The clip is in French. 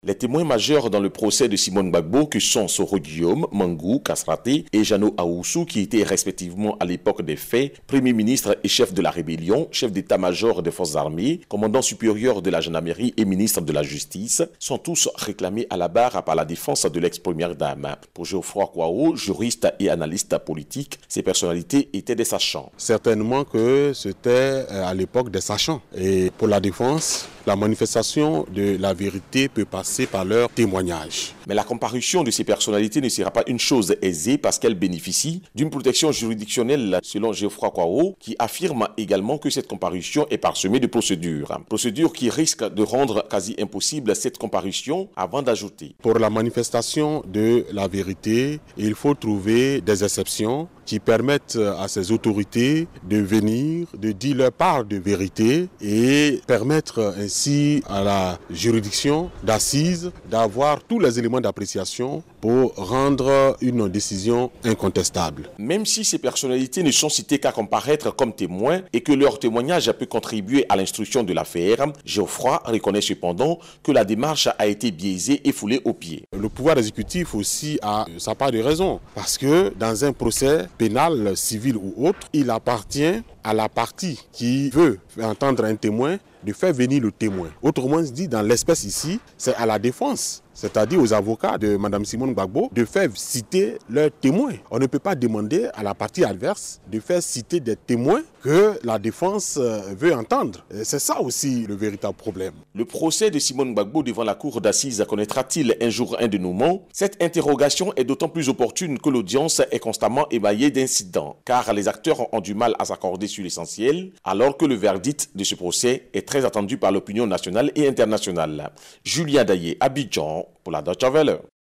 Les témoins majeurs dans le procès de Simone Gbagbo, que sont Soro Guillaume, Mangou, Kasraté et Jeannot Ahoussou, qui étaient respectivement à l'époque des faits, Premier ministre et chef de la rébellion, chef d'état-major des forces armées, commandant supérieur de la gendarmerie et ministre de la justice, sont tous réclamés à la barre par la défense de l'ex-première dame. Pour Geoffroy Kouao, juriste et analyste politique, ces personnalités étaient des sachants. Certainement que c'était à l'époque des sachants. Et pour la défense, la manifestation de la vérité peut passer par leur témoignage. Mais la comparution de ces personnalités ne sera pas une chose aisée parce qu'elles bénéficient d'une protection juridictionnelle selon Geoffroy Kouao, qui affirme également que cette comparution est parsemée de procédures. Procédures qui risquent de rendre quasi impossible cette comparution avant d'ajouter. Pour la manifestation de la vérité, il faut trouver des exceptions qui permettent à ces autorités de venir, de dire leur part de vérité et permettre ainsi à la juridiction d'assises d'avoir tous les éléments d'appréciation pour rendre une décision incontestable. Même si ces personnalités ne sont citées qu'à comparaître comme témoins et que leur témoignage peut contribuer à l'instruction de l'affaire, Geoffroy reconnaît cependant que la démarche a été biaisée et foulée aux pieds. Le pouvoir exécutif aussi a sa part de raison parce que dans un procès pénal, civil ou autre, il appartient à la partie qui veut entendre un témoin de faire venir le témoin. Autrement dit, dans l'espèce ici, c'est à la défense, c'est-à-dire aux avocats de Mme Simone Gbagbo, de faire citer leurs témoins. On ne peut pas demander à la partie adverse de faire citer des témoins que la défense veut entendre. C'est ça aussi le véritable problème. Le procès de Simone Gbagbo devant la cour d'assises connaîtra-t-il un jour un dénouement? Cette interrogation est d'autant plus opportune que l'audience est constamment émaillée d'incidents, car les acteurs ont du mal à s'accorder sur l'essentiel, alors que le verdict de ce procès est très attendu par l'opinion nationale et internationale. Julien Daillé, Abidjan, pour la Deutsche Welle.